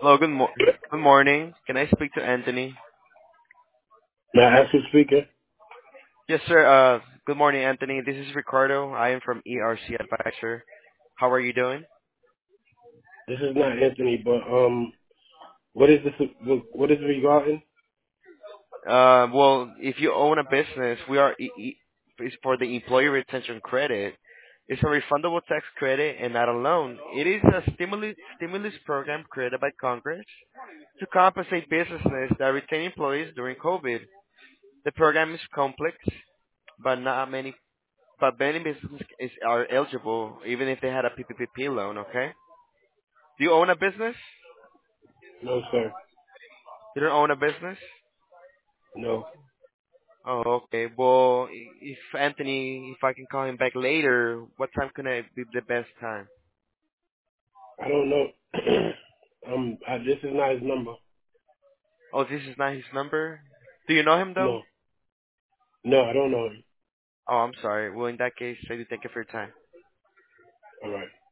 Hello, good morning. Can I speak to Anthony? May I ask who's speaking? Yes, sir. Good morning, Anthony. This is Ricardo. I am from ERC Advisor. How are you doing? This is not Anthony, but what is this? What is it regarding? Well, if you own a business, we are it's for the employee retention credit. It's a refundable tax credit and not a loan. It is a stimulus program created by Congress to compensate businesses that retain employees during COVID. The program is complex, but not many but many are eligible even if they had a PPP loan, okay? Do you own a business? No, sir. You don't own a business? No, Oh, okay. Well, if Anthony, if I can call him back later, what time can I be the best time? I don't know. This is not his number. Oh, this is not his number? Do you know him though? No, no, I don't know him. Oh, I'm sorry. Well, in that case, I do thank you for your time. All right.